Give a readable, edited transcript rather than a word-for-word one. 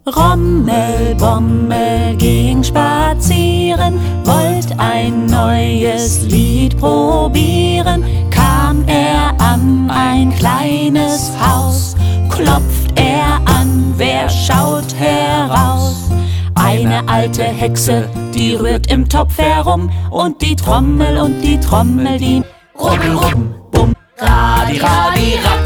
Rommel, Bommel ging spazieren, wollt ein neues Lied probieren. Kam er an ein kleines Haus, klopft er an, wer schaut heraus? Eine alte Hexe, die rührt im Topf herum, und die Trommel, die rubbel, rum, bum, radi, radi, rad.